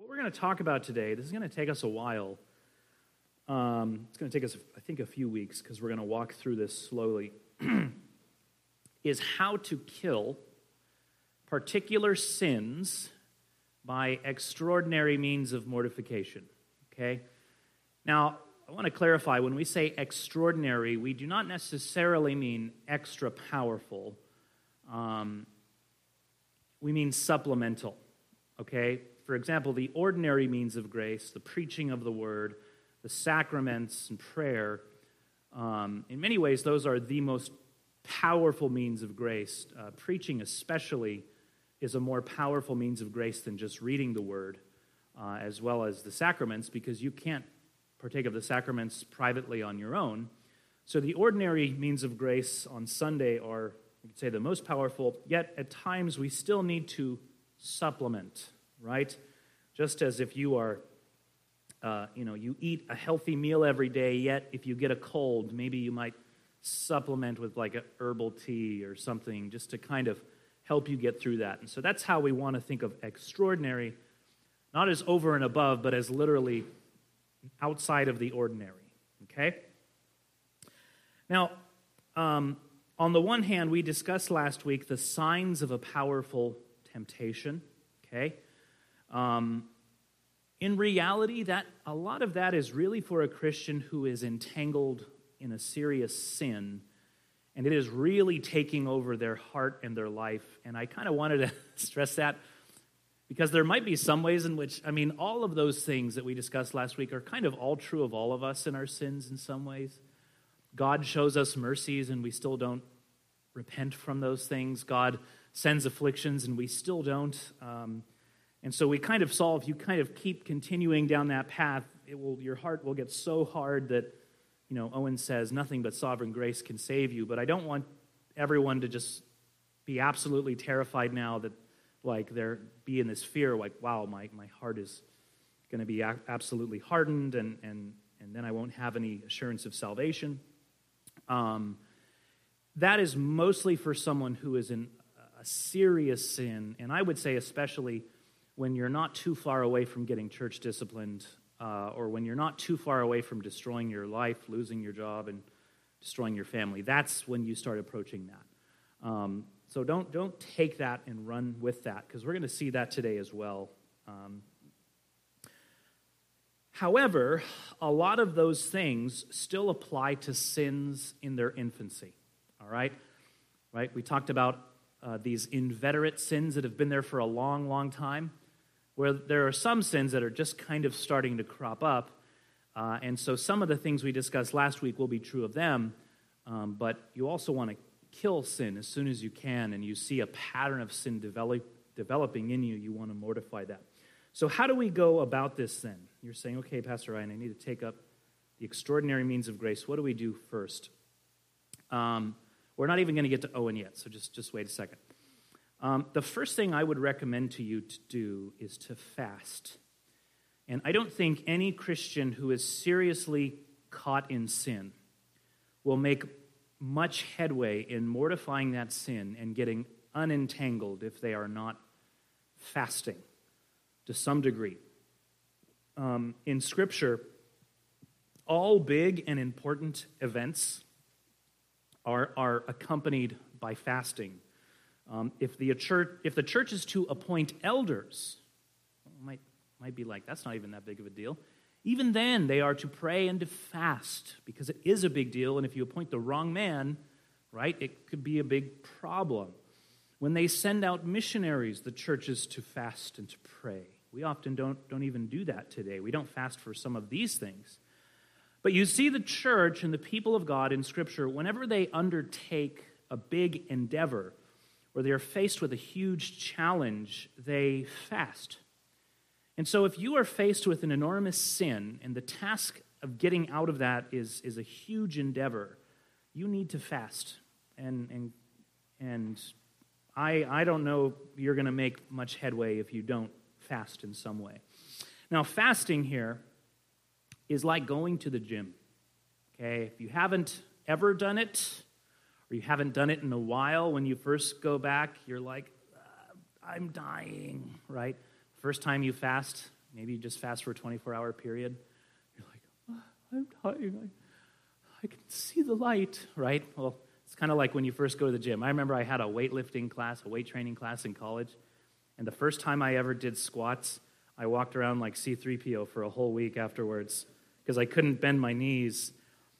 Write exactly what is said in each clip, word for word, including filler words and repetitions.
we're going to talk about today, this is going to take us a while. Um, it's going to take us, I think, a few weeks because we're going to walk through this slowly, is how to kill particular sins by extraordinary means of mortification, okay? Now, I want to clarify, when we say extraordinary, we do not necessarily mean extra powerful. Um, we mean supplemental, okay? For example, the ordinary means of grace, the preaching of the word, the sacraments and prayer, um, in many ways, those are the most powerful means of grace. Uh, preaching especially is a more powerful means of grace than just reading the word, uh, as well as the sacraments, because you can't partake of the sacraments privately on your own. So the ordinary means of grace on Sunday are, you could say, the most powerful, yet at times we still need to supplement, right? Just as if you are, uh, you know, you eat a healthy meal every day, yet if you get a cold, maybe you might supplement with like a herbal tea or something just to kind of help you get through that. And so that's how we want to think of extraordinary, not as over and above, but as literally outside of the ordinary, okay? Now, um, on the one hand, we discussed last week the signs of a powerful temptation, okay? Um, in reality, that a lot of that is really for a Christian who is entangled in a serious sin, and it is really taking over their heart and their life. And I kind of wanted to stress that because there might be some ways in which, I mean, all of those things that we discussed last week are kind of all true of all of us in our sins in some ways. God shows us mercies and we still don't repent from those things. God sends afflictions and we still don't. Um, and so we kind of saw, if you kind of keep continuing down that path, it will, your heart will get so hard that, you know, Owen says, nothing but sovereign grace can save you. But I don't want everyone to just be absolutely terrified now that, like, they're be in this fear, like, wow, my, my heart is going to be a- absolutely hardened, and, and, and then I won't have any assurance of salvation. Um, that is mostly for someone who is in a serious sin, and I would say especially when you're not too far away from getting church disciplined, uh, or when you're not too far away from destroying your life, losing your job, and destroying your family. That's when you start approaching that. Um, so don't don't take that and run with that, because we're going to see that today as well. Um, however, a lot of those things still apply to sins in their infancy. All right, right. We talked about uh, these inveterate sins that have been there for a long, long time, where there are some sins that are just kind of starting to crop up. Uh, and so some of the things we discussed last week will be true of them, um, but you also want to kill sin as soon as you can, and you see a pattern of sin develop, developing in you, you want to mortify that. So how do we go about this then? You're saying, okay, Pastor Ryan, I need to take up the extraordinary means of grace. What do we do first? Um, we're not even going to get to Owen yet, so just, just wait a second. Um, the first thing I would recommend to you to do is to fast. And I don't think any Christian who is seriously caught in sin will make much headway in mortifying that sin and getting unentangled if they are not fasting to some degree. Um, in Scripture, all big and important events are, are accompanied by fasting. Um, if the church, if the church is to appoint elders, might might be like, that's not even that big of a deal. Even then, they are to pray and to fast, because it is a big deal, and if you appoint the wrong man, right, it could be a big problem. When they send out missionaries, the church is to fast and to pray. We often don't, don't even do that today. We don't fast for some of these things. But you see the church and the people of God in Scripture, whenever they undertake a big endeavor, or they are faced with a huge challenge, they fast. And so if you are faced with an enormous sin, and the task of getting out of that is, is a huge endeavor, you need to fast. And and and I I don't know you're going to make much headway if you don't fast in some way. Now, fasting here is like going to the gym. Okay, if you haven't ever done it, or you haven't done it in a while, when you first go back, you're like, uh, I'm dying, right? First time you fast, Maybe you just fast for a twenty-four hour period. You're like, oh, I'm tired. I, I can see the light, right? Well, it's kind of like when you first go to the gym. I remember I had a weightlifting class, a weight training class in college, and the first time I ever did squats, I walked around like C three P O for a whole week afterwards because I couldn't bend my knees.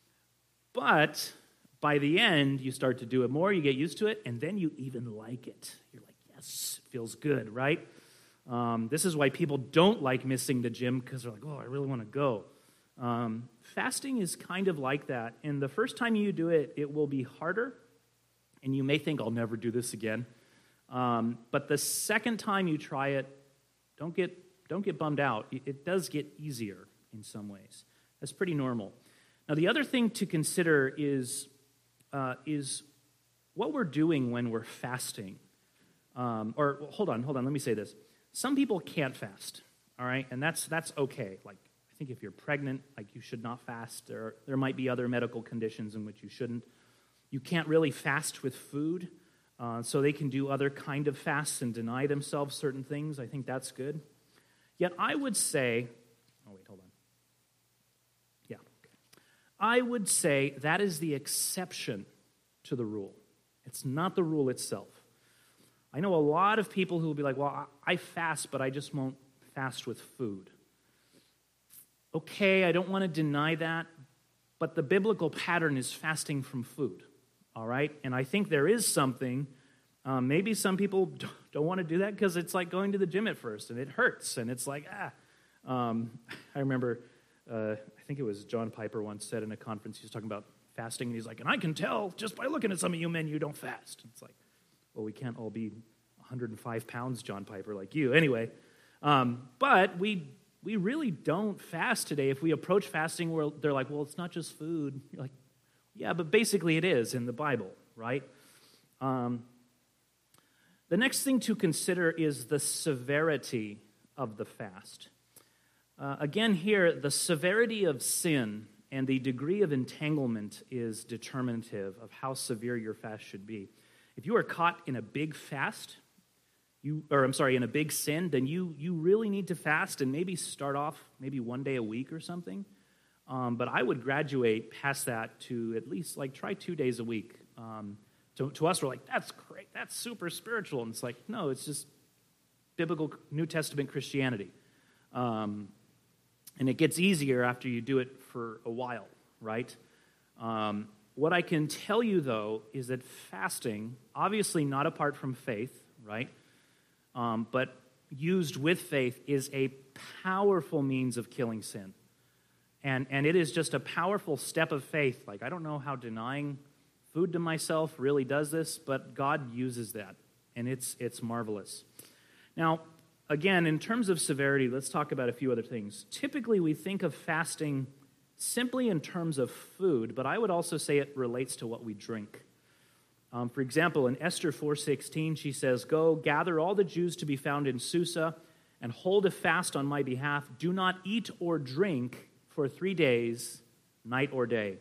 But by the end, you start to do it more, you get used to it, and then you even like it. You're like, yes, it feels good, right? Um, this is why people don't like missing the gym, because they're like, oh, I really want to go. Um, fasting is kind of like that. And the first time you do it, it will be harder, and you may think, I'll never do this again. Um, but the second time you try it, don't get don't get bummed out. It does get easier in some ways. That's pretty normal. Now, the other thing to consider is, uh, is what we're doing when we're fasting. Um, or, well, hold on, hold on, let me say this. Some people can't fast, all right? And that's that's okay. Like, I think if you're pregnant, like, you should not fast. There, there might be other medical conditions in which you shouldn't. You can't really fast with food, uh, so they can do other kind of fasts and deny themselves certain things. I think that's good. Yet I would say, oh, wait, hold on. Yeah, okay. I would say that is the exception to the rule. It's not the rule itself. I know a lot of people who will be like, well, I fast, but I just won't fast with food. Okay, I don't want to deny that, but the biblical pattern is fasting from food, all right? And I think there is something, um, maybe some people don't want to do that because it's like going to the gym at first, and it hurts, and it's like, ah. Um, I remember, uh, I think it was John Piper once said in a conference, he was talking about fasting, and he's like, and I can tell just by looking at some of you men, you don't fast. It's like, well, we can't all be one hundred five pounds, John Piper, like you. Anyway, um, but we we really don't fast today. If we approach fasting, where they're like, well, it's not just food. You're like, yeah, but basically it is in the Bible, right? Um, the next thing to consider is the severity of the fast. Uh, again here, the severity of sin and the degree of entanglement is determinative of how severe your fast should be. If you are caught in a big fast, you or I'm sorry, in a big sin, then you you really need to fast and maybe start off maybe one day a week or something. Um, but I would graduate past that to at least like try two days a week. Um, to, to us, we're like, that's great, that's super spiritual. And it's like, no, it's just biblical New Testament Christianity. Um, and it gets easier after you do it for a while, right? Um, what I can tell you, though, is that fasting, obviously not apart from faith, right? Um, but used with faith is a powerful means of killing sin. And and it is just a powerful step of faith. Like, I don't know how denying food to myself really does this, but God uses that, and it's it's marvelous. Now, again, in terms of severity, let's talk about a few other things. Typically, we think of fasting simply in terms of food, but I would also say it relates to what we drink. Um, for example, in Esther four sixteen, she says, "Go, gather all the Jews to be found in Susa, and hold a fast on my behalf. Do not eat or drink for three days, night or day."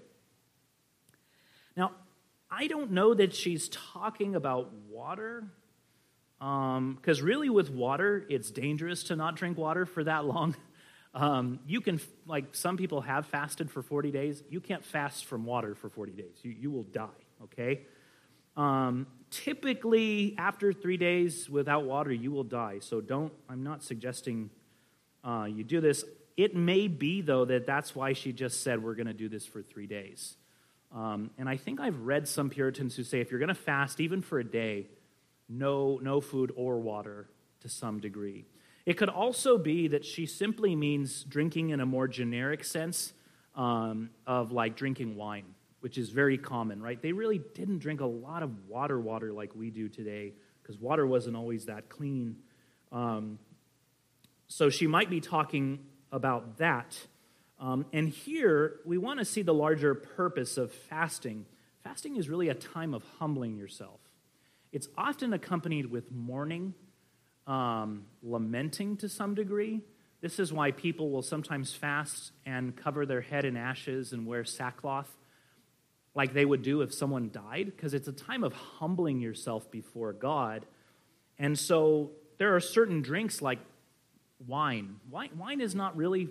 Now, I don't know that she's talking about water, because um, really with water, it's dangerous to not drink water for that long. Um, you can, like some people have fasted for forty days. You can't fast from water for forty days. You, you will die, okay? Um, typically, after three days without water, you will die. So don't, I'm not suggesting uh, you do this. It may be, though, that that's why she just said we're going to do this for three days. Um, and I think I've read some Puritans who say if you're going to fast, even for a day, no, no food or water to some degree. It could also be that she simply means drinking in a more generic sense um, of like drinking wine, which is very common, right? They really didn't drink a lot of water water like we do today because water wasn't always that clean. Um, so she might be talking about that. Um, and here, we want to see the larger purpose of fasting. Fasting is really a time of humbling yourself. It's often accompanied with mourning, um, lamenting to some degree. This is why people will sometimes fast and cover their head in ashes and wear sackcloth like they would do if someone died, because it's a time of humbling yourself before God. And so there are certain drinks like wine. wine. Wine is not really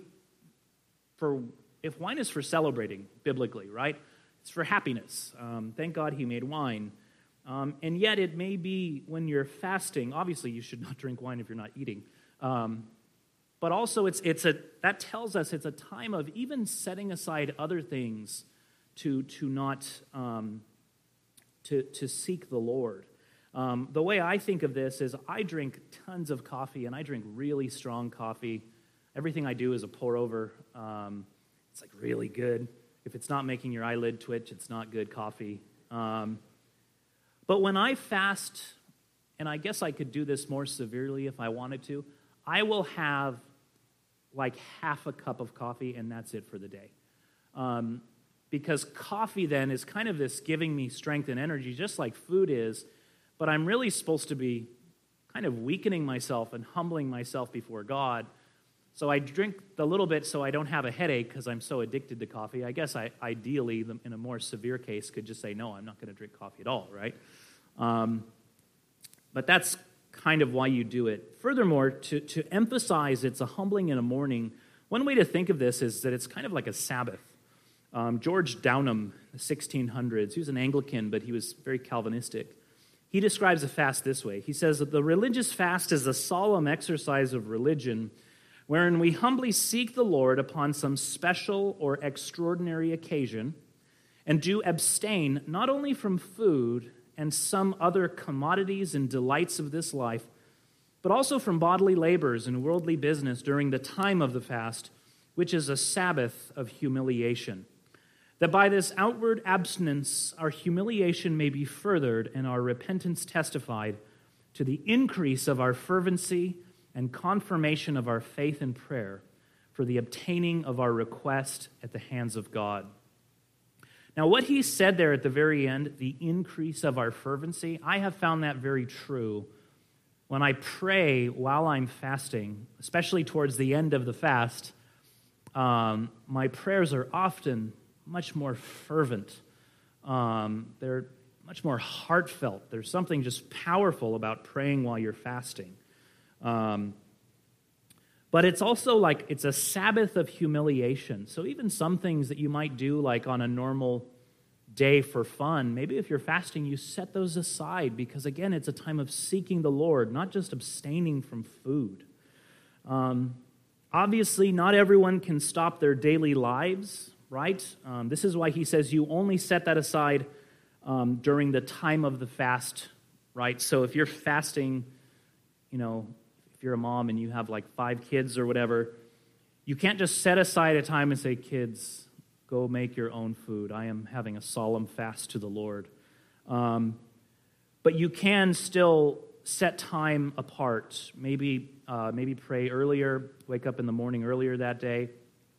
for, if wine is for celebrating, biblically, right? It's for happiness. Um, thank God he made wine. Um, and yet it may be when you're fasting, obviously you should not drink wine if you're not eating. Um, but also it's it's a that tells us it's a time of even setting aside other things to to not um, to to seek the Lord. Um, the way I think of this is I drink tons of coffee, and I drink really strong coffee. Everything I do is a pour over. Um, it's like really good. If it's not making your eyelid twitch, it's not good coffee. Um, but when I fast, and I guess I could do this more severely if I wanted to, I will have like half a cup of coffee, and that's it for the day. Um, because coffee then is kind of this giving me strength and energy, just like food is, but I'm really supposed to be kind of weakening myself and humbling myself before God. So I drink a little bit so I don't have a headache because I'm so addicted to coffee. I guess I ideally, in a more severe case, could just say, no, I'm not going to drink coffee at all, right? Um, but that's kind of why you do it. Furthermore, to, to emphasize it's a humbling in the morning, one way to think of this is that it's kind of like a Sabbath. Um, George Downham, the sixteen hundreds, he was an Anglican, but he was very Calvinistic. He describes a fast this way. He says that the religious fast is a solemn exercise of religion wherein we humbly seek the Lord upon some special or extraordinary occasion and do abstain not only from food and some other commodities and delights of this life, but also from bodily labors and worldly business during the time of the fast, which is a Sabbath of humiliation. That by this outward abstinence our humiliation may be furthered and our repentance testified to the increase of our fervency and confirmation of our faith and prayer for the obtaining of our request at the hands of God. Now, what he said there at the very end, the increase of our fervency, I have found that very true. When I pray while I'm fasting, especially towards the end of the fast, um, my prayers are often much more fervent. Um, they're much more heartfelt. There's something just powerful about praying while you're fasting. Um, but it's also like it's a Sabbath of humiliation. So even some things that you might do like on a normal day for fun, maybe if you're fasting, you set those aside because, again, it's a time of seeking the Lord, not just abstaining from food. Um, obviously, not everyone can stop their daily lives, right? Um, this is why he says you only set that aside um, during the time of the fast, right? So if you're fasting, you know, if you're a mom and you have like five kids or whatever, you can't just set aside a time and say, kids, go make your own food. I am having a solemn fast to the Lord. Um, but you can still set time apart. Maybe, uh, maybe pray earlier, wake up in the morning earlier that day.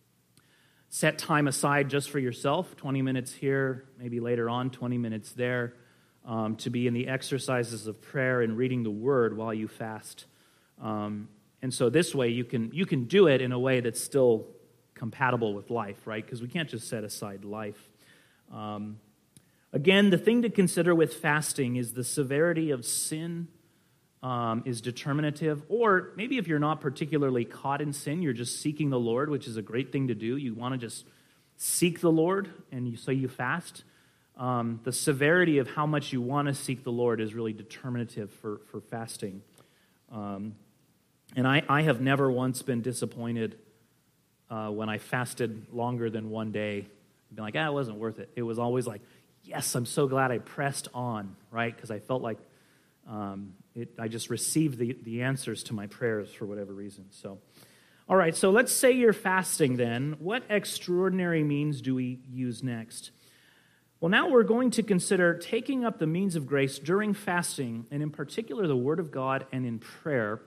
Set time aside just for yourself, twenty minutes here, maybe later on, twenty minutes there, um, to be in the exercises of prayer and reading the Word while you fast. Um, and so this way you can you can do it in a way that's still compatible with life, right? Because we can't just set aside life. Um, again, the thing to consider with fasting is the severity of sin um, is determinative. Or maybe if you're not particularly caught in sin, you're just seeking the Lord, which is a great thing to do. You want to just seek the Lord, and you, so you fast. Um, the severity of how much you want to seek the Lord is really determinative for, for fasting. Um, and I, I have never once been disappointed uh, when I fasted longer than one day. I've been like, ah, it wasn't worth it. It was always like, yes, I'm so glad I pressed on, right? Because I felt like um, it, I just received the, the answers to my prayers for whatever reason. So, all right, so let's say you're fasting then. What extraordinary means do we use next? Well, now we're going to consider taking up the means of grace during fasting, and in particular the Word of God and in prayer.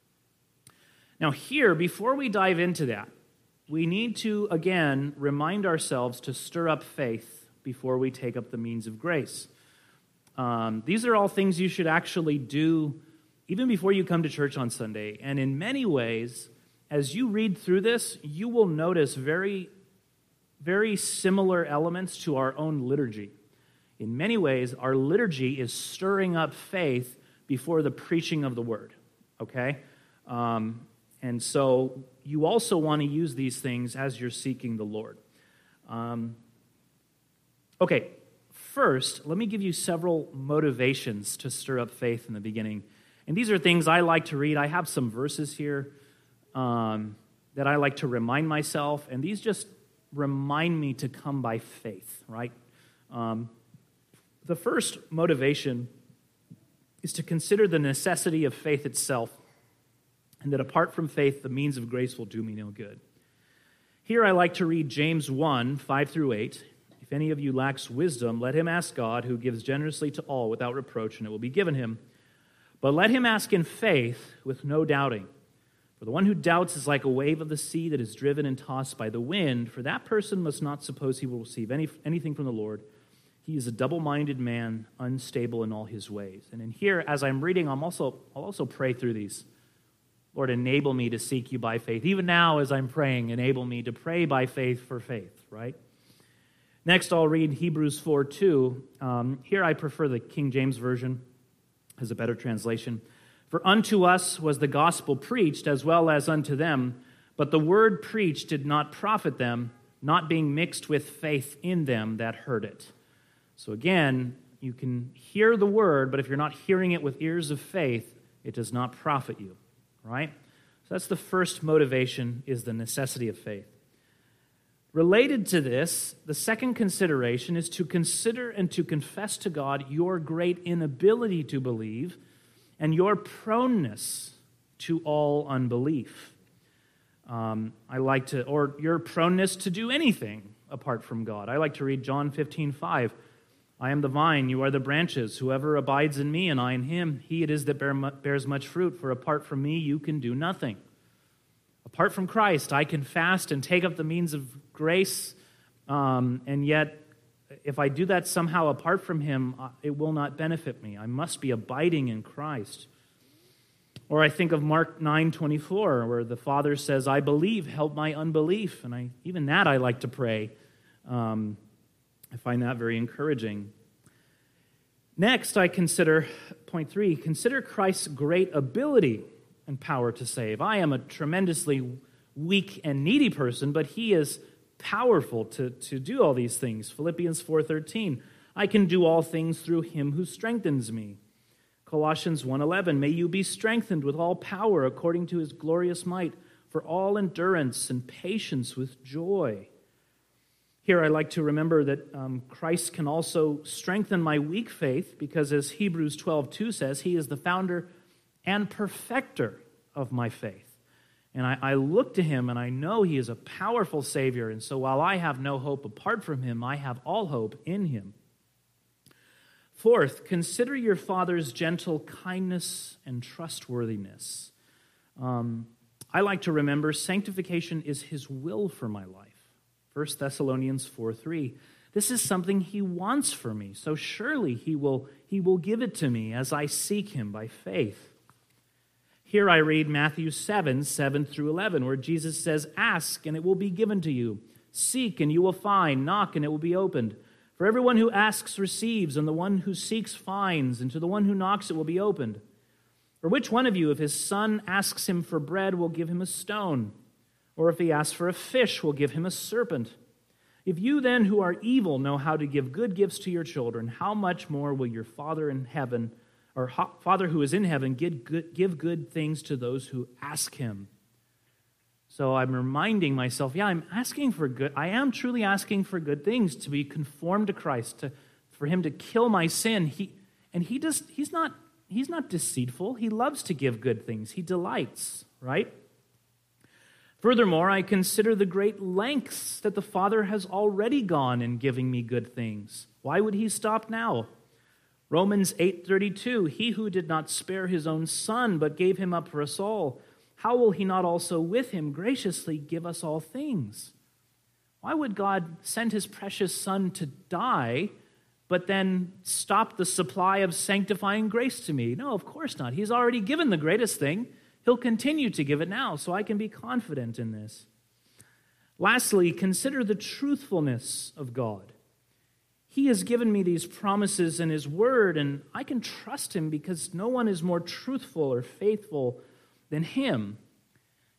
Now here, before we dive into that, we need to, again, remind ourselves to stir up faith before we take up the means of grace. Um, these are all things you should actually do even before you come to church on Sunday. And in many ways, as you read through this, you will notice very very similar elements to our own liturgy. In many ways, our liturgy is stirring up faith before the preaching of the word, okay? Um, And so you also want to use these things as you're seeking the Lord. Um, okay, first, let me give you several motivations to stir up faith in the beginning. And these are things I like to read. I have some verses here um, that I like to remind myself, and these just remind me to come by faith, right? Um, the first motivation is to consider the necessity of faith itself, and that apart from faith, the means of grace will do me no good. Here I like to read James one, five through eight. If any of you lacks wisdom, let him ask God, who gives generously to all without reproach, and it will be given him. But let him ask in faith with no doubting. For the one who doubts is like a wave of the sea that is driven and tossed by the wind. For that person must not suppose he will receive any, anything from the Lord. He is a double-minded man, unstable in all his ways. And in here, as I'm reading, I'm also, I'll also pray through these. Lord, enable me to seek you by faith. Even now, as I'm praying, enable me to pray by faith for faith, right? Next, I'll read Hebrews four two. Um, here I prefer the King James Version as a better translation. For unto us was the gospel preached as well as unto them, but the word preached did not profit them, not being mixed with faith in them that heard it. So again, you can hear the word, but if you're not hearing it with ears of faith, it does not profit you, right? So that's the first motivation, is the necessity of faith. Related to this, the second consideration is to consider and to confess to God your great inability to believe and your proneness to all unbelief. Um, I like to, or your proneness to do anything apart from God. I like to read John fifteen five. I am the vine, you are the branches. Whoever abides in me and I in him, he it is that bear, bears much fruit. For apart from me, you can do nothing. Apart from Christ, I can fast and take up the means of grace, um, and yet if I do that somehow apart from him, it will not benefit me. I must be abiding in Christ. Or I think of Mark nine twenty-four, where the Father says, I believe, help my unbelief. And I even that I like to pray. Um, I find that very encouraging. Next, I consider, point three, consider Christ's great ability and power to save. I am a tremendously weak and needy person, but he is powerful to, to do all these things. Philippians four thirteen, I can do all things through him who strengthens me. Colossians one eleven, may you be strengthened with all power according to his glorious might, for all endurance and patience with joy. Here I like to remember that um, Christ can also strengthen my weak faith, because as Hebrews twelve two says, he is the founder and perfecter of my faith. And I, I look to him and I know he is a powerful Savior. And so while I have no hope apart from him, I have all hope in him. Fourth, consider your Father's gentle kindness and trustworthiness. Um, I like to remember sanctification is his will for my life. First Thessalonians four three. This is something he wants for me, so surely he will, he will give it to me as I seek him by faith. Here I read Matthew seven, seven through eleven, where Jesus says, ask, and it will be given to you. Seek, and you will find. Knock, and it will be opened. For everyone who asks receives, and the one who seeks finds, and to the one who knocks it will be opened. For which one of you, if his son asks him for bread, will give him a stone? Or if he asks for a fish, will give him a serpent? If you then, who are evil, know how to give good gifts to your children, how much more will your Father in heaven Our Father who is in heaven, give good, give good things to those who ask him. So I'm reminding myself, yeah, I'm asking for good. I am truly asking for good things, to be conformed to Christ, to, for him to kill my sin. He, and he does, he's not, he's not deceitful. He loves to give good things. He delights, right? Furthermore, I consider the great lengths that the Father has already gone in giving me good things. Why would he stop now? Romans eight thirty-two, he who did not spare his own son, but gave him up for us all, how will he not also with him graciously give us all things? Why would God send his precious son to die, but then stop the supply of sanctifying grace to me? No, of course not. He's already given the greatest thing. He'll continue to give it now, so I can be confident in this. Lastly, consider the truthfulness of God. He has given me these promises in his word, and I can trust him because no one is more truthful or faithful than him.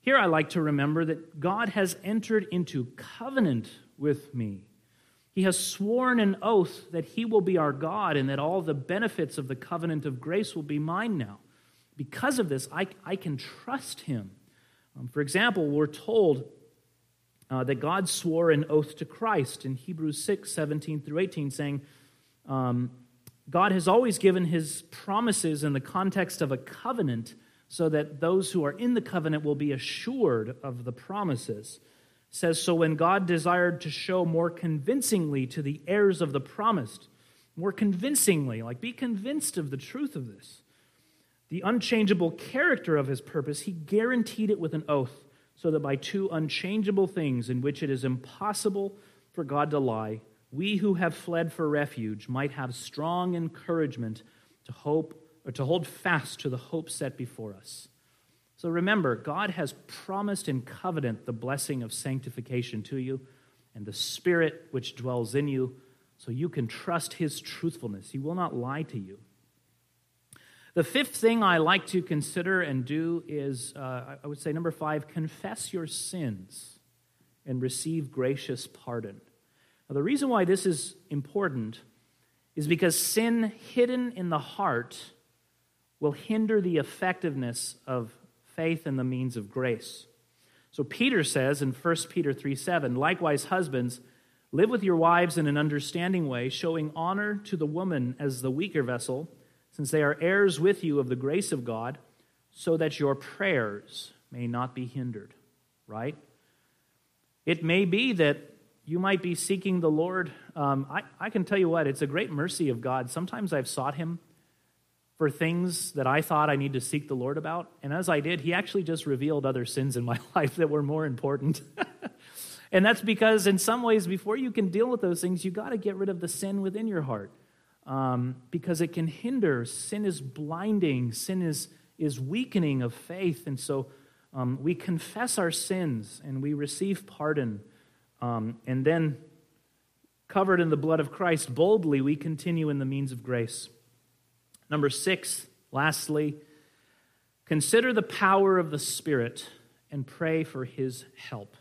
Here I like to remember that God has entered into covenant with me. He has sworn an oath that he will be our God and that all the benefits of the covenant of grace will be mine now. Because of this, I, I can trust him. Um, for example, we're told uh, that God swore an oath to Christ in Hebrews six, seventeen through eighteen, saying, um, God has always given his promises in the context of a covenant so that those who are in the covenant will be assured of the promises. It says, so when God desired to show more convincingly to the heirs of the promised, more convincingly, like be convinced of the truth of this, the unchangeable character of his purpose, he guaranteed it with an oath, so that by two unchangeable things in which it is impossible for God to lie, we who have fled for refuge might have strong encouragement to hope or to hold fast to the hope set before us. So remember, God has promised in covenant the blessing of sanctification to you and the Spirit which dwells in you, so you can trust his truthfulness. He will not lie to you. The fifth thing I like to consider and do is, uh, I would say, number five, confess your sins and receive gracious pardon. Now, the reason why this is important is because sin hidden in the heart will hinder the effectiveness of faith and the means of grace. So Peter says in First Peter three seven, likewise, husbands, live with your wives in an understanding way, showing honor to the woman as the weaker vessel, since they are heirs with you of the grace of God, so that your prayers may not be hindered, right? It may be that you might be seeking the Lord. Um, I, I can tell you what, it's a great mercy of God. Sometimes I've sought him for things that I thought I need to seek the Lord about, and as I did, he actually just revealed other sins in my life that were more important. And that's because in some ways, before you can deal with those things, you got to get rid of the sin within your heart. Um, because it can hinder. Sin is blinding. Sin is, is weakening of faith. And so um, we confess our sins and we receive pardon. Um, and then, covered in the blood of Christ, boldly we continue in the means of grace. Number six, lastly, consider the power of the Spirit and pray for his help.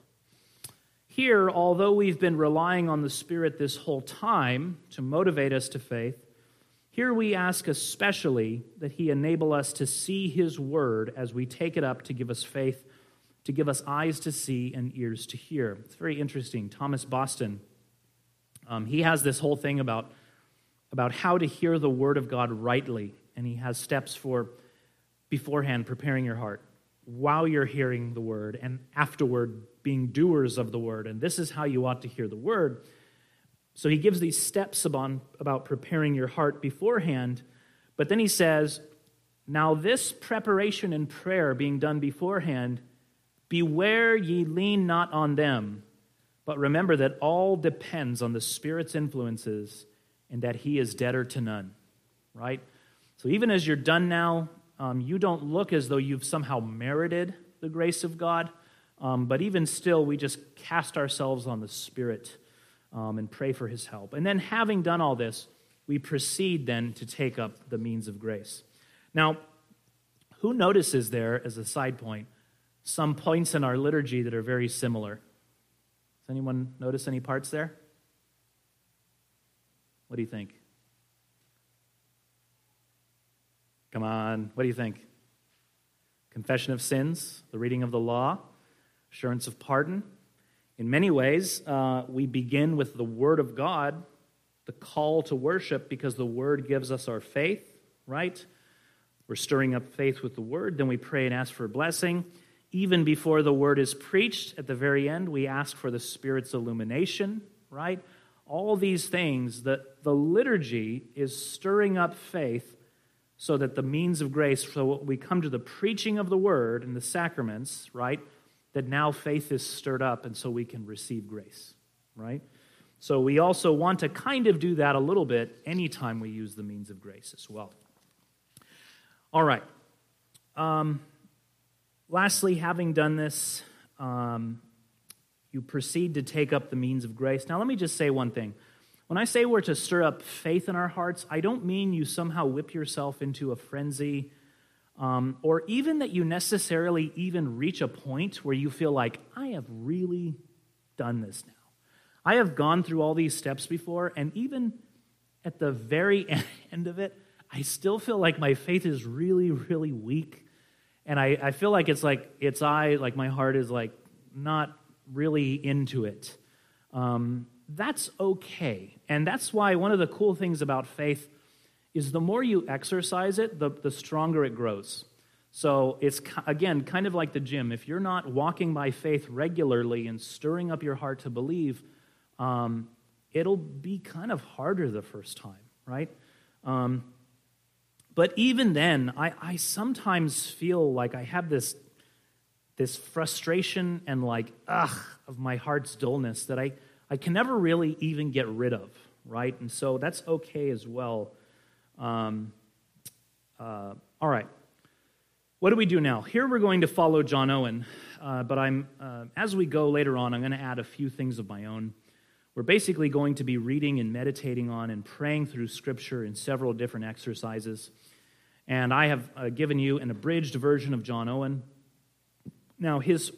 Here, although we've been relying on the Spirit this whole time to motivate us to faith, here we ask especially that he enable us to see his word as we take it up to give us faith, to give us eyes to see and ears to hear. It's very interesting. Thomas Boston, um, he has this whole thing about, about how to hear the word of God rightly, and he has steps for beforehand preparing your heart, while you're hearing the word, and afterward being doers of the word. And this is how you ought to hear the word. So he gives these steps about, about preparing your heart beforehand, but then he says, now this preparation and prayer being done beforehand, beware ye lean not on them, but remember that all depends on the Spirit's influences and that he is debtor to none, right? So even as you're done now, um, you don't look as though you've somehow merited the grace of God, um, but even still, we just cast ourselves on the Spirit um, and pray for his help. And then having done all this, we proceed then to take up the means of grace. Now, who notices there, as a side point, some points in our liturgy that are very similar? Does anyone notice any parts there? What do you think? Come on, what do you think? Confession of sins, the reading of the law, assurance of pardon. In many ways, uh, we begin with the Word of God, the call to worship, because the Word gives us our faith, right? We're stirring up faith with the Word. Then we pray and ask for a blessing. Even before the Word is preached, at the very end, we ask for the Spirit's illumination, right? All these things, that the liturgy is stirring up faith so that the means of grace, so we come to the preaching of the word and the sacraments, right, that now faith is stirred up and so we can receive grace, right? So we also want to kind of do that a little bit anytime we use the means of grace as well. All right. Um, lastly, having done this, um, you proceed to take up the means of grace. Now let me just say one thing. When I say we're to stir up faith in our hearts, I don't mean you somehow whip yourself into a frenzy um, or even that you necessarily even reach a point where you feel like, I have really done this now. I have gone through all these steps before, and even at the very end of it, I still feel like my faith is really, really weak. And I, I feel like it's like, it's I, like my heart is like not really into it. Um, that's okay. And that's why one of the cool things about faith is the more you exercise it, the, the stronger it grows. So it's, again, kind of like the gym. If you're not walking by faith regularly and stirring up your heart to believe, um, it'll be kind of harder the first time, right? Um, but even then, I, I sometimes feel like I have this, this frustration and like, ugh, of my heart's dullness that I, I can never really even get rid of, right? And so that's okay as well. Um, uh, all right. What do we do now? Here we're going to follow John Owen, uh, but I'm uh, as we go later on, I'm going to add a few things of my own. We're basically going to be reading and meditating on and praying through Scripture in several different exercises. And I have uh, given you an abridged version of John Owen. Now, his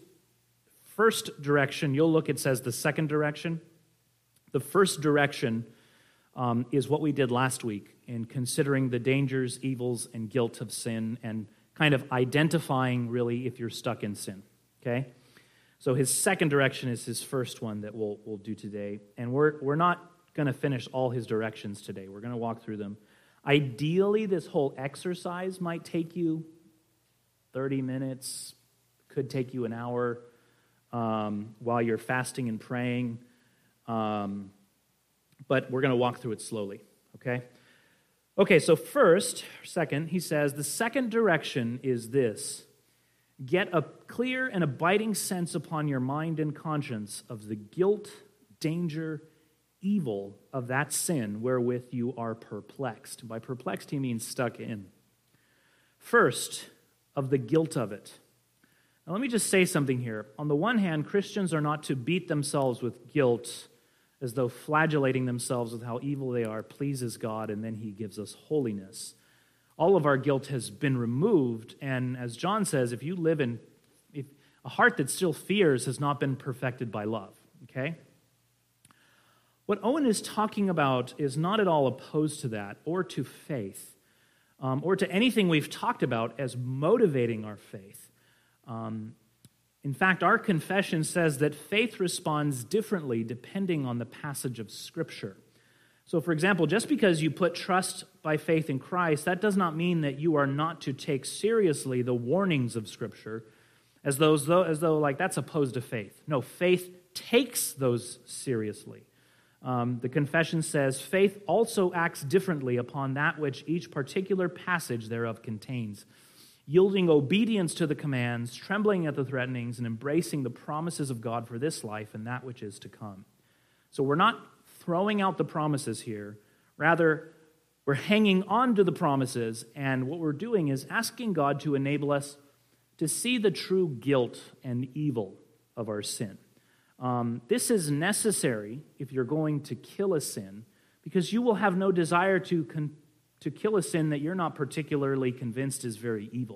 first direction, you'll look, it says the second direction. The first direction um, is what we did last week in considering the dangers, evils, and guilt of sin and kind of identifying, really, if you're stuck in sin, okay? So his second direction is his first one that we'll we'll do today. And we're we're not going to finish all his directions today. We're going to walk through them. Ideally, this whole exercise might take you thirty minutes, could take you an hour um, while you're fasting and praying. Um, but we're going to walk through it slowly, okay? Okay, so first, second, he says, the second direction is this. Get a clear and abiding sense upon your mind and conscience of the guilt, danger, evil of that sin wherewith you are perplexed. By perplexed, he means stuck in. First, of the guilt of it. Now, let me just say something here. On the one hand, Christians are not to beat themselves with guilt as though flagellating themselves with how evil they are pleases God, and then he gives us holiness. All of our guilt has been removed, and as John says, if you live in, if a heart that still fears has not been perfected by love, okay? What Owen is talking about is not at all opposed to that, or to faith, um, or to anything we've talked about as motivating our faith. Um, in fact, our confession says that faith responds differently depending on the passage of Scripture. So, for example, just because you put trust by faith in Christ, that does not mean that you are not to take seriously the warnings of Scripture as though, as though, as though like, that's opposed to faith. No, faith takes those seriously. Um, the confession says, faith also acts differently upon that which each particular passage thereof contains, yielding obedience to the commands, trembling at the threatenings, and embracing the promises of God for this life and that which is to come. So we're not throwing out the promises here. Rather, we're hanging on to the promises, and what we're doing is asking God to enable us to see the true guilt and evil of our sin. Um, this is necessary if you're going to kill a sin, because you will have no desire to con- to kill a sin that you're not particularly convinced is very evil.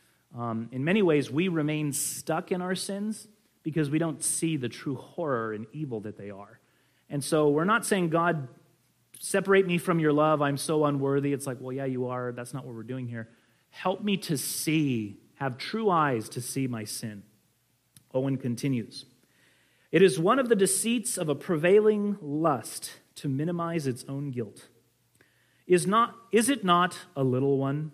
Um, in many ways, we remain stuck in our sins because we don't see the true horror and evil that they are. And so we're not saying, God, separate me from your love, I'm so unworthy. It's like, well, yeah, you are. That's not what we're doing here. Help me to see, have true eyes to see my sin. Owen continues. It is one of the deceits of a prevailing lust to minimize its own guilt. Is not, is it not a little one?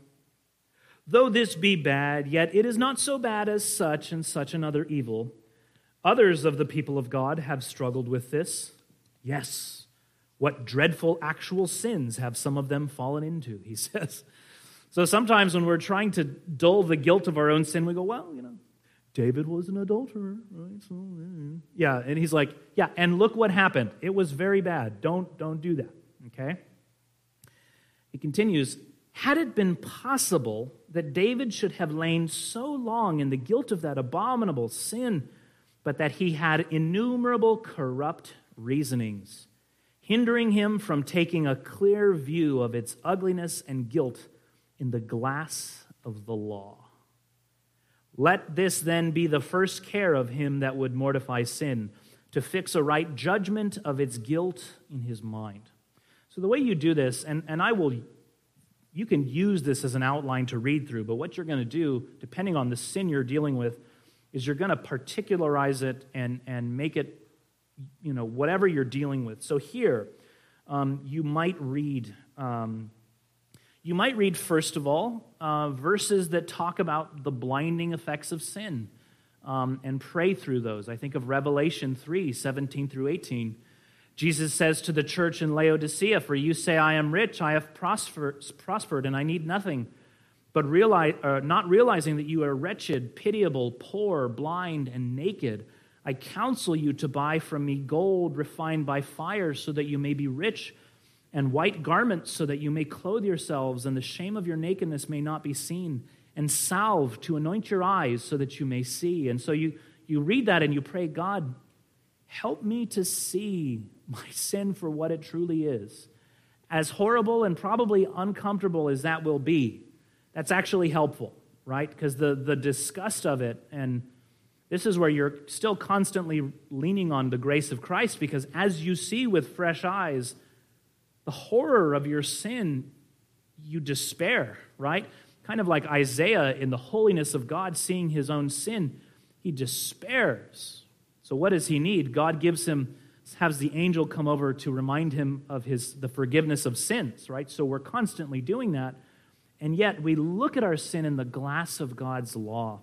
Though this be bad, yet it is not so bad as such and such another evil. Others of the people of God have struggled with this. Yes, what dreadful actual sins have some of them fallen into, he says. So sometimes when we're trying to dull the guilt of our own sin, we go, well, you know, David was an adulterer, right? So, yeah, and he's like, yeah, and look what happened. It was very bad. Don't, don't do that, okay? He continues, had it been possible that David should have lain so long in the guilt of that abominable sin, but that he had innumerable corrupt reasonings, hindering him from taking a clear view of its ugliness and guilt in the glass of the law. Let this then be the first care of him that would mortify sin, to fix a right judgment of its guilt in his mind. So the way you do this, and, and I will, you can use this as an outline to read through, but what you're going to do, depending on the sin you're dealing with, is you're going to particularize it and, and make it, you know, whatever you're dealing with. So here, um, you might read, um, you might read, first of all, uh, verses that talk about the blinding effects of sin, um, and pray through those. I think of Revelation three, seventeen through eighteen. Jesus says to the church in Laodicea, "For you say, I am rich, I have prospered, prospered and I need nothing. But realize, uh, not realizing that you are wretched, pitiable, poor, blind, and naked, I counsel you to buy from me gold refined by fire so that you may be rich, and white garments so that you may clothe yourselves, and the shame of your nakedness may not be seen, and salve to anoint your eyes so that you may see." And so you, you read that and you pray, God, help me to see my sin for what it truly is. As horrible and probably uncomfortable as that will be, that's actually helpful, right? Because the, the disgust of it, and this is where you're still constantly leaning on the grace of Christ, because as you see with fresh eyes the horror of your sin, you despair, right? Kind of like Isaiah in the holiness of God, seeing his own sin, he despairs. So what does he need? God gives him, has the angel come over to remind him of his the forgiveness of sins, right? So we're constantly doing that. And yet we look at our sin in the glass of God's law.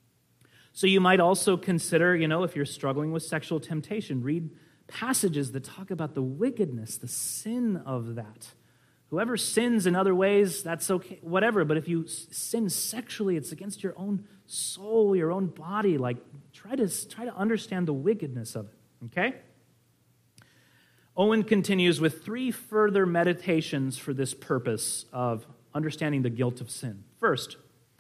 So you might also consider, you know, if you're struggling with sexual temptation, read passages that talk about the wickedness, the sin of that. Whoever sins in other ways, that's okay, whatever. But if you sin sexually, it's against your own soul, your own body. Like, try to, try to understand the wickedness of it, okay? Owen continues with three further meditations for this purpose of understanding the guilt of sin. First,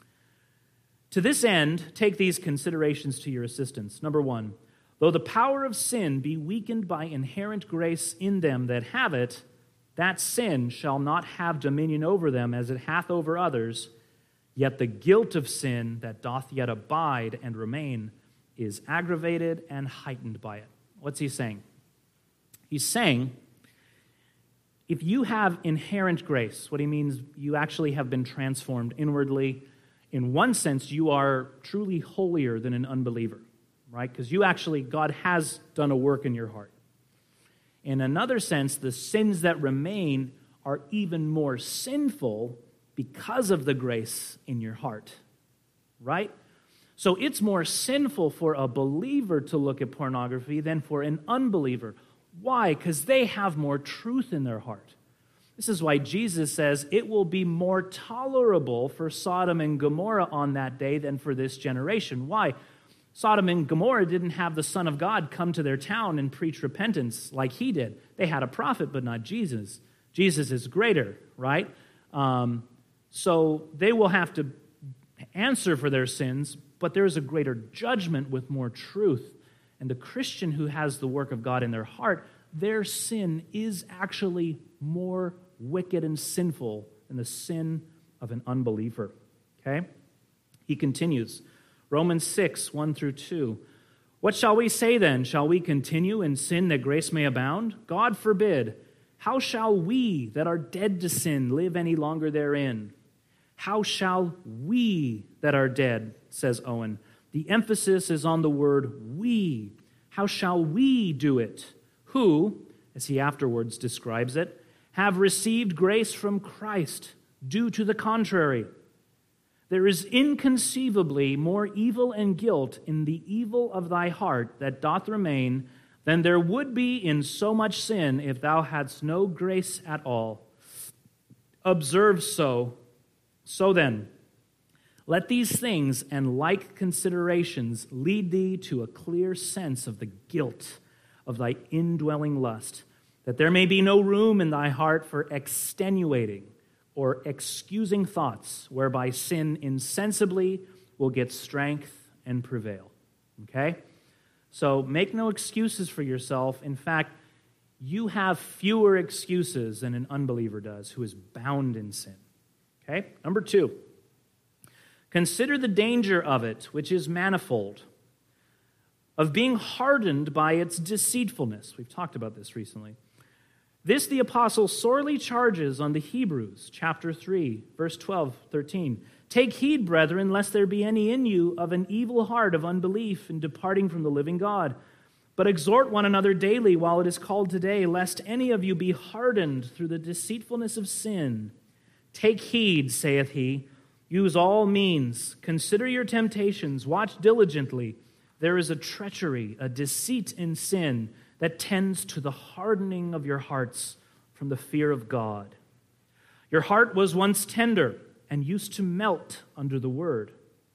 to this end, take these considerations to your assistance. Number one, though the power of sin be weakened by inherent grace in them that have it, that sin shall not have dominion over them as it hath over others, yet the guilt of sin that doth yet abide and remain is aggravated and heightened by it. What's he saying? He's saying, if you have inherent grace, what he means, you actually have been transformed inwardly. In one sense, you are truly holier than an unbeliever, right? Because you actually, God has done a work in your heart. In another sense, the sins that remain are even more sinful because of the grace in your heart, right? So it's more sinful for a believer to look at pornography than for an unbeliever. Why? Because they have more truth in their heart. This is why Jesus says it will be more tolerable for Sodom and Gomorrah on that day than for this generation. Why? Sodom and Gomorrah didn't have the Son of God come to their town and preach repentance like he did. They had a prophet, but not Jesus. Jesus is greater, right? Um, so they will have to answer for their sins, but there is a greater judgment with more truth. And the Christian who has the work of God in their heart, their sin is actually more wicked and sinful than the sin of an unbeliever. Okay? He continues, Romans six, one through two. What shall we say then? Shall we continue in sin that grace may abound? God forbid. How shall we that are dead to sin live any longer therein? How shall we that are dead, says Owen. The emphasis is on the word we. How shall we do it? Who, as he afterwards describes it, have received grace from Christ, due to the contrary. There is inconceivably more evil and guilt in the evil of thy heart that doth remain than there would be in so much sin if thou hadst no grace at all. Observe so. So then, let these things and like considerations lead thee to a clear sense of the guilt of thy indwelling lust, that there may be no room in thy heart for extenuating or excusing thoughts, whereby sin insensibly will get strength and prevail. Okay? So make no excuses for yourself. In fact, you have fewer excuses than an unbeliever does who is bound in sin. Okay? Number two, Consider the danger of it, which is manifold, of being hardened by its deceitfulness. We've talked about this recently. This the apostle sorely charges on the Hebrews, chapter three, verse twelve, thirteen. Take heed, brethren, lest there be any in you of an evil heart of unbelief in departing from the living God. But exhort one another daily while it is called today, lest any of you be hardened through the deceitfulness of sin. Take heed, saith he, use all means, consider your temptations, watch diligently. There is a treachery, a deceit in sin that tends to the hardening of your hearts from the fear of God. Your heart was once tender and used to melt under the word,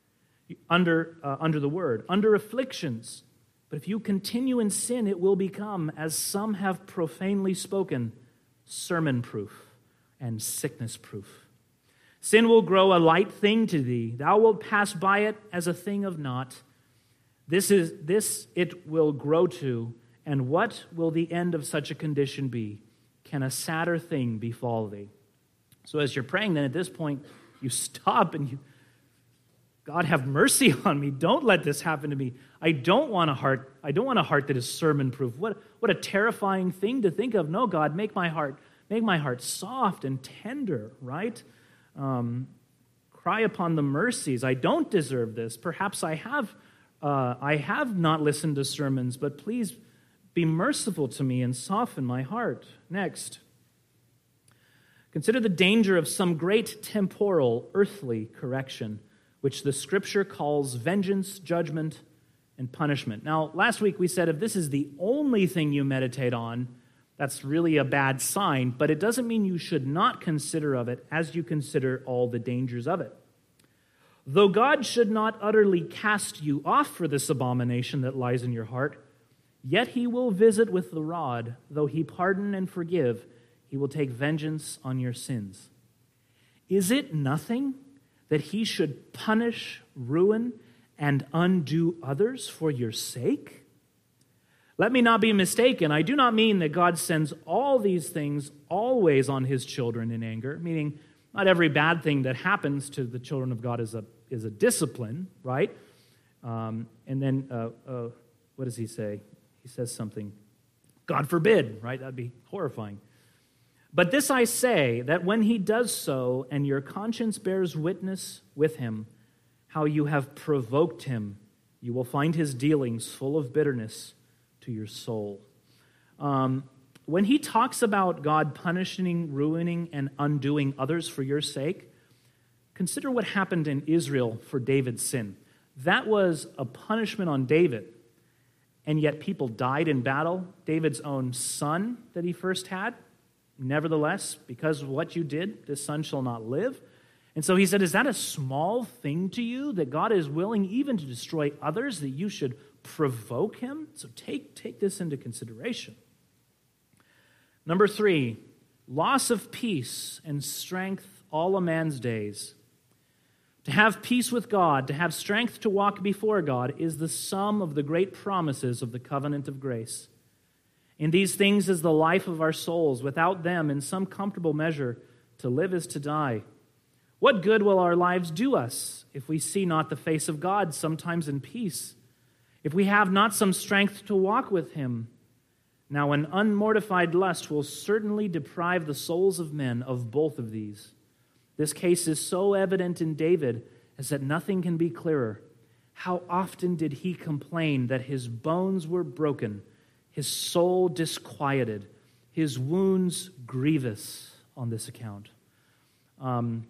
under, uh, under the word, under afflictions. But if you continue in sin, it will become, as some have profanely spoken, sermon-proof and sickness-proof. Sin will grow a light thing to thee. Thou wilt pass by it as a thing of naught. This is this it will grow to, and what will the end of such a condition be? Can a sadder thing befall thee? So as you're praying, then at this point, you stop and you, God, have mercy on me. Don't let this happen to me. I don't want a heart, I don't want a heart that is sermon-proof. What, what a terrifying thing to think of. No, God, make my heart, make my heart soft and tender, right? Um, cry upon the mercies. I don't deserve this. Perhaps I have uh, I have not listened to sermons, but please be merciful to me and soften my heart. Next, consider the danger of some great temporal, earthly correction, which the Scripture calls vengeance, judgment, and punishment. Now, last week we said if this is the only thing you meditate on, that's really a bad sign, but it doesn't mean you should not consider of it as you consider all the dangers of it. Though God should not utterly cast you off for this abomination that lies in your heart, yet he will visit with the rod. Though he pardon and forgive, he will take vengeance on your sins. Is it nothing that he should punish, ruin, and undo others for your sake? Let me not be mistaken. I do not mean that God sends all these things always on his children in anger, meaning not every bad thing that happens to the children of God is a is a discipline, right? Um, and then, uh, uh, what does he say? He says something, God forbid, right? That'd be horrifying. But this I say, that when he does so, and your conscience bears witness with him, how you have provoked him, you will find his dealings full of bitterness to your soul. Um, when he talks about God punishing, ruining, and undoing others for your sake, consider what happened in Israel for David's sin. That was a punishment on David, and yet people died in battle. David's own son that he first had, nevertheless, because of what you did, this son shall not live. And so he said, is that a small thing to you, that God is willing even to destroy others, that you should provoke him? So take, take this into consideration. Number three, loss of peace and strength all a man's days. To have peace with God, to have strength to walk before God, is the sum of the great promises of the covenant of grace. In these things is the life of our souls. Without them, in some comfortable measure, to live is to die. What good will our lives do us if we see not the face of God sometimes in peace, if we have not some strength to walk with him? Now an unmortified lust will certainly deprive the souls of men of both of these. This case is so evident in David as that nothing can be clearer. How often did he complain that his bones were broken, his soul disquieted, his wounds grievous on this account? Um,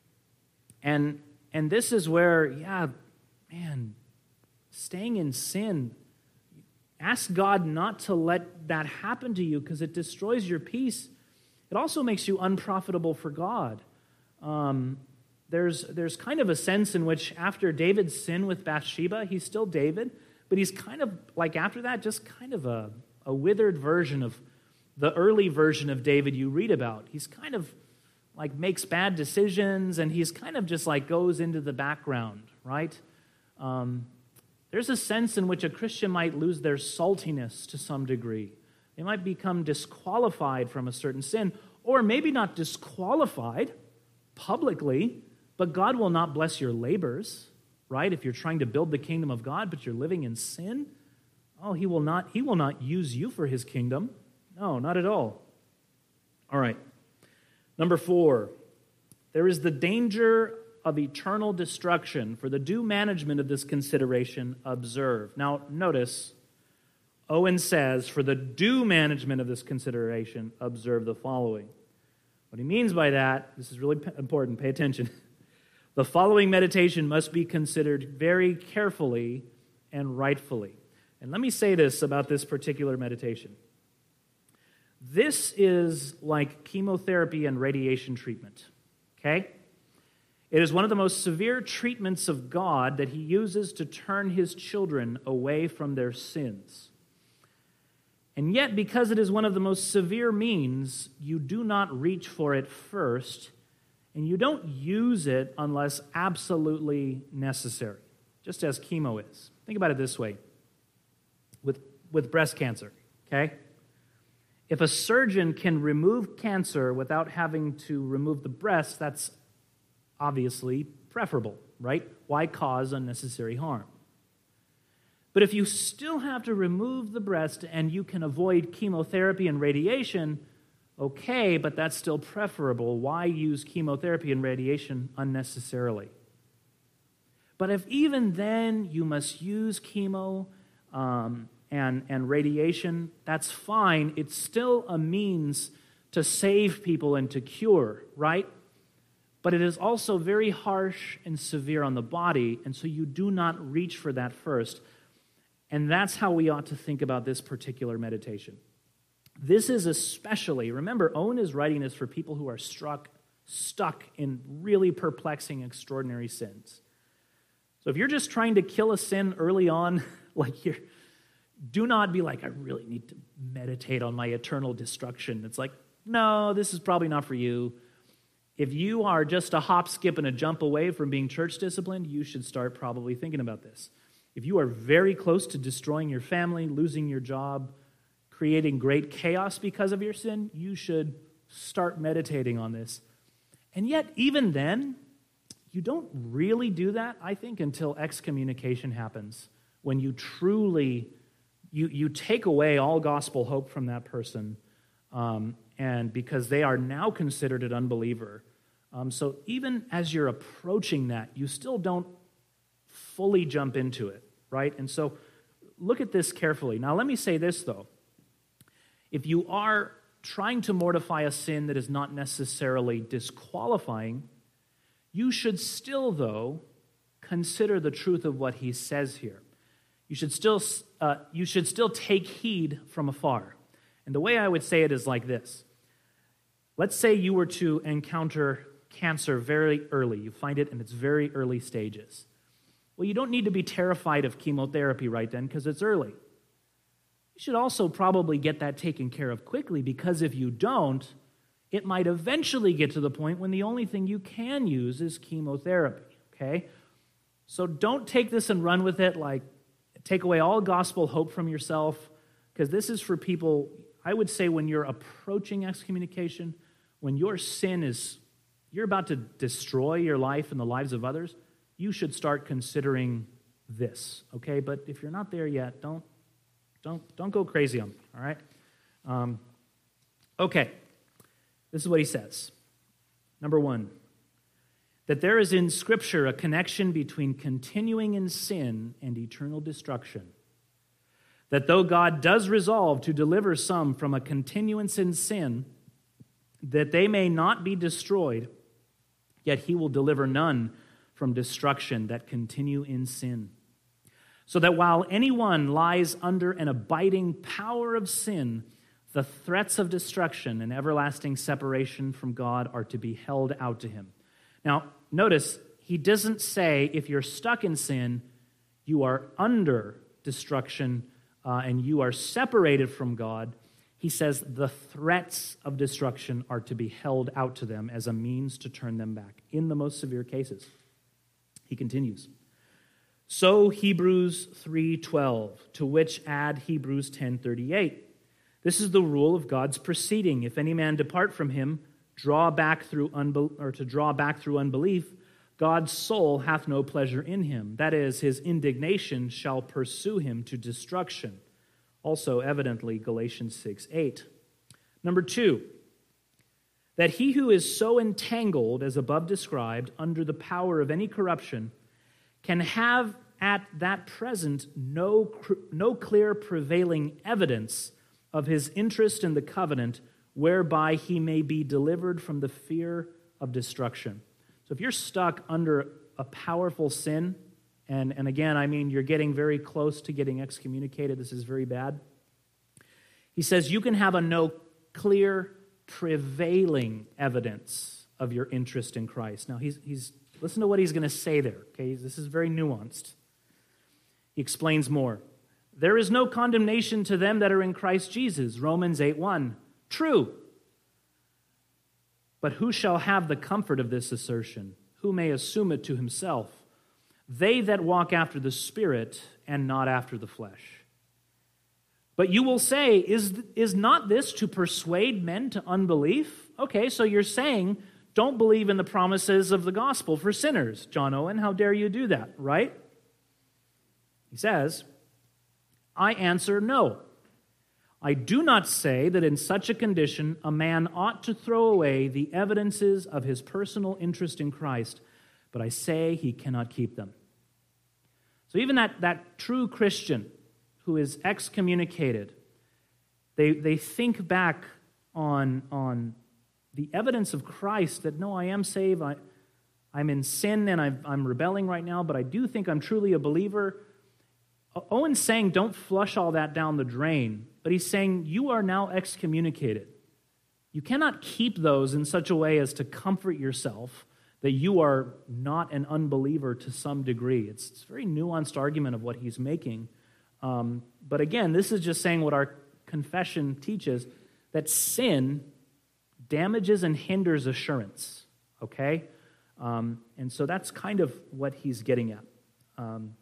and and this is where, yeah, man, staying in sin, ask God not to let that happen to you because it destroys your peace. It also makes you unprofitable for God. Um, there's there's kind of a sense in which after David's sin with Bathsheba, he's still David, but he's kind of, like after that, just kind of a, a withered version of the early version of David you read about. He's kind of like makes bad decisions, and he's kind of just like goes into the background, right? Um, there's a sense in which a Christian might lose their saltiness to some degree. They might become disqualified from a certain sin, or maybe not disqualified publicly, But God will not bless your labors, right? If you're trying to build the kingdom of God, but you're living in sin, oh, he will not, he will not use you for his kingdom. No, not at all. All right. Number four, there is the danger of eternal destruction. For the due management of this consideration, observe. Now, notice, Owen says, for the due management of this consideration, observe the following. What he means by that, this is really important, pay attention. The following meditation must be considered very carefully and rightfully. And let me say this about this particular meditation. This is like chemotherapy and radiation treatment, okay? It is one of the most severe treatments of God that he uses to turn his children away from their sins. And yet, because it is one of the most severe means, you do not reach for it first, and you don't use it unless absolutely necessary, just as chemo is. Think about it this way. With, with breast cancer, okay? If a surgeon can remove cancer without having to remove the breast, that's obviously preferable, right? Why cause unnecessary harm? But if you still have to remove the breast and you can avoid chemotherapy and radiation, okay, but that's still preferable. Why use chemotherapy and radiation unnecessarily? But if even then you must use chemo um, and, and radiation, that's fine. It's still a means to save people and to cure, right? But it is also very harsh and severe on the body, and so you do not reach for that first. And that's how we ought to think about this particular meditation. This is especially, remember, Owen is writing this for people who are struck, stuck in really perplexing, extraordinary sins. So if you're just trying to kill a sin early on, like you're, do not be like, I really need to meditate on my eternal destruction. It's like, no, this is probably not for you. If you are just a hop, skip, and a jump away from being church disciplined, you should start probably thinking about this. If you are very close to destroying your family, losing your job, creating great chaos because of your sin, you should start meditating on this. And yet, even then, you don't really do that, I think, until excommunication happens, when you truly, you, you take away all gospel hope from that person, um, and because they are now considered an unbeliever. Um, so even as you're approaching that, you still don't fully jump into it, right? And so look at this carefully. Now, let me say this, though. If you are trying to mortify a sin that is not necessarily disqualifying, you should still, though, consider the truth of what he says here. You should still, uh, you should still take heed from afar. And the way I would say it is like this. Let's say you were to encounter cancer very early. You find it in its very early stages. Well, you don't need to be terrified of chemotherapy right then because it's early. You should also probably get that taken care of quickly, because if you don't, it might eventually get to the point when the only thing you can use is chemotherapy, okay? So don't take this and run with it, like take away all gospel hope from yourself, because this is for people, I would say, when you're approaching excommunication, when your sin is, you're about to destroy your life and the lives of others, you should start considering this, okay? But if you're not there yet, don't don't don't go crazy on me, all right? Um, okay, this is what he says. Number one, that there is in Scripture a connection between continuing in sin and eternal destruction. That though God does resolve to deliver some from a continuance in sin, that they may not be destroyed, yet he will deliver none from destruction that continue in sin. So that while anyone lies under an abiding power of sin, the threats of destruction and everlasting separation from God are to be held out to him. Now, notice, he doesn't say if you're stuck in sin, you are under destruction uh, and you are separated from God. He says the threats of destruction are to be held out to them as a means to turn them back in the most severe cases. He continues. So Hebrews three twelve, to which add Hebrews ten thirty-eight. This is the rule of God's proceeding. If any man depart from him, draw back through unbel- or to draw back through unbelief, God's soul hath no pleasure in him. That is, his indignation shall pursue him to destruction. Also, evidently, Galatians six eight. Number two, that he who is so entangled, as above described, under the power of any corruption, can have at that present no, no clear prevailing evidence of his interest in the covenant, whereby he may be delivered from the fear of destruction. So if you're stuck under a powerful sin, and, and again, I mean, you're getting very close to getting excommunicated, this is very bad. He says you can have a no clear prevailing evidence of your interest in Christ. Now, he's, he's listen to what he's going to say there, okay? This is very nuanced. He explains more. There is no condemnation to them that are in Christ Jesus, Romans eight one. True. But who shall have the comfort of this assertion? Who may assume it to himself? They that walk after the Spirit and not after the flesh. But you will say, is, is not this to persuade men to unbelief? Okay, so you're saying, don't believe in the promises of the gospel for sinners. John Owen, how dare you do that, right? He says, I answer no. I do not say that in such a condition a man ought to throw away the evidences of his personal interest in Christ, but I say he cannot keep them. So even that, that true Christian who is excommunicated, they, they think back on, on the evidence of Christ that, no, I am saved, I, I'm in sin and I've, I'm rebelling right now, but I do think I'm truly a believer. Owen's saying don't flush all that down the drain, but he's saying you are now excommunicated. You cannot keep those in such a way as to comfort yourself that you are not an unbeliever to some degree. It's, it's a very nuanced argument of what he's making. Um, but again, this is just saying what our confession teaches, that sin damages and hinders assurance, okay? Um, and so that's kind of what he's getting at. Um,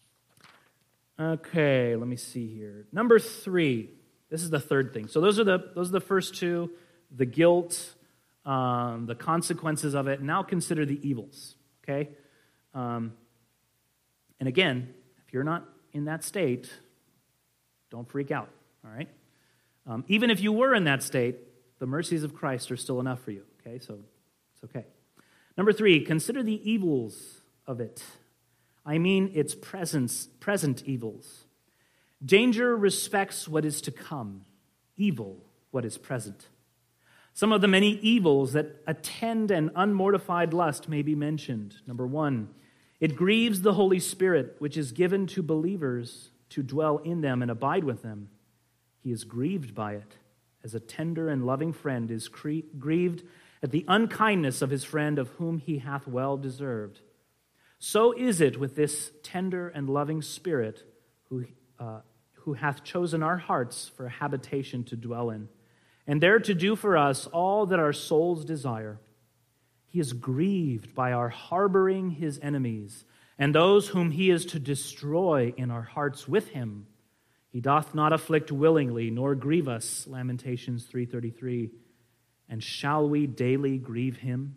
okay, let me see here. Number three, this is the third thing. So those are the those are the first two, the guilt, um, the consequences of it. Now consider the evils, okay? Um, and again, if you're not in that state, don't freak out, all right? Um, even if you were in that state, the mercies of Christ are still enough for you, okay? So it's okay. Number three, consider the evils of it. I mean its presence, present evils. Danger respects what is to come, evil what is present. Some of the many evils that attend an unmortified lust may be mentioned. Number one, it grieves the Holy Spirit, which is given to believers to dwell in them and abide with them. He is grieved by it, as a tender and loving friend is cre- grieved at the unkindness of his friend of whom he hath well deserved. So is it with this tender and loving Spirit who, uh, who hath chosen our hearts for a habitation to dwell in, and there to do for us all that our souls desire. He is grieved by our harboring his enemies, and those whom he is to destroy in our hearts with him. He doth not afflict willingly, nor grieve us, Lamentations three thirty-three. And shall we daily grieve him?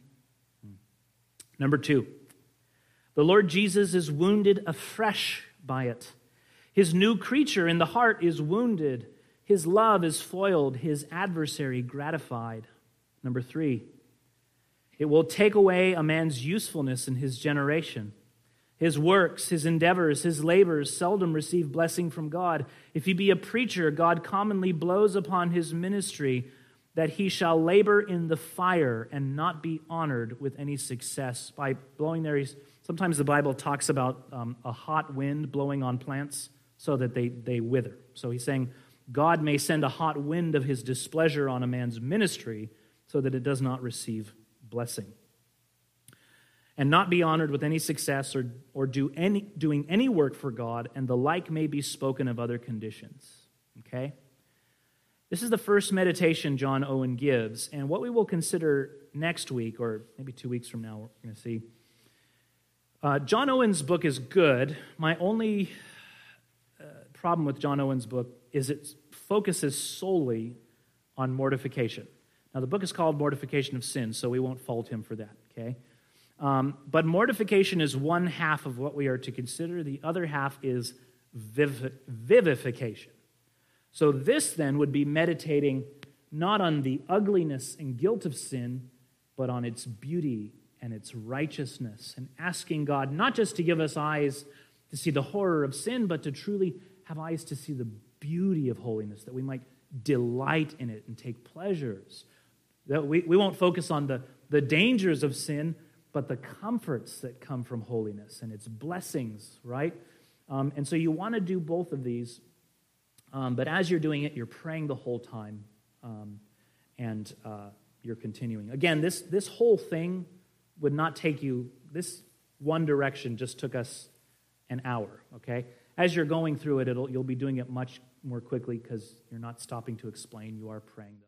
Number two, the Lord Jesus is wounded afresh by it. His new creature in the heart is wounded. His love is foiled, his adversary gratified. Number three, it will take away a man's usefulness in his generation. His works, his endeavors, his labors seldom receive blessing from God. If he be a preacher, God commonly blows upon his ministry that he shall labor in the fire and not be honored with any success. By blowing there, sometimes the Bible talks about um, a hot wind blowing on plants so that they, they wither. So he's saying God may send a hot wind of his displeasure on a man's ministry so that it does not receive blessing. And not be honored with any success or, or do any, doing any work for God, and the like may be spoken of other conditions. Okay? This is the first meditation John Owen gives, and what we will consider next week, or maybe two weeks from now, we're going to see. Uh, John Owen's book is good. My only uh, problem with John Owen's book is it focuses solely on mortification. Now, the book is called Mortification of Sin, so we won't fault him for that, okay? Um, but mortification is one half of what we are to consider. The other half is viv- vivification. So this then would be meditating not on the ugliness and guilt of sin, but on its beauty and its righteousness, and asking God not just to give us eyes to see the horror of sin, but to truly have eyes to see the beauty of holiness, that we might delight in it and take pleasures. That we, we won't focus on the, the dangers of sin, but the comforts that come from holiness and its blessings, right? Um, and so you want to do both of these, um, but as you're doing it, you're praying the whole time, um, and uh, you're continuing. Again, this this whole thing would not take you, this one direction just took us an hour, okay? As you're going through it, it'll, you'll be doing it much more quickly because you're not stopping to explain, you are praying.